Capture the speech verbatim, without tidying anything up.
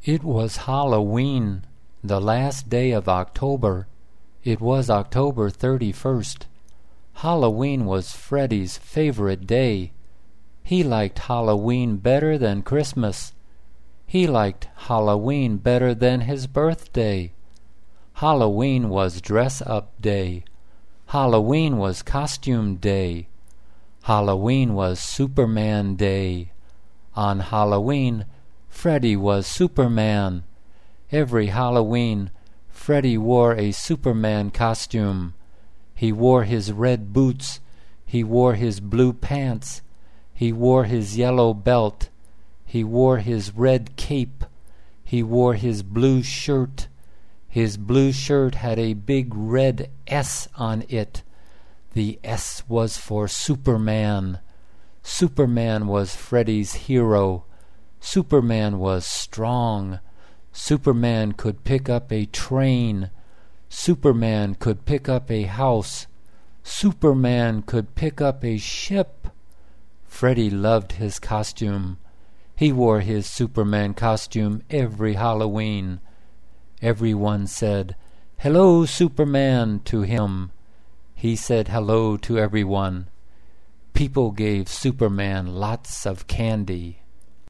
It was Halloween, the last day of October. It was October thirty-first. Halloween was Freddy's favorite day. He liked Halloween better than Christmas. He liked Halloween better than his birthday. Halloween was dress-up day. Halloween was costume day. Halloween was Superman day. On Halloween, Freddy was Superman. Every Halloween, Freddy wore a Superman costume. He wore his red boots. He wore his blue pants. He wore his yellow belt. He wore his red cape. He wore his blue shirt. His blue shirt had a big red S on it. The S was for Superman. Superman was Freddy's hero. Superman was strong. Superman could pick up a train. Superman could pick up a house. Superman could pick up a ship. Freddy loved his costume. He wore his Superman costume every Halloween. Everyone said, "Hello, Superman," to him. He said hello to everyone. People gave Superman lots of candy.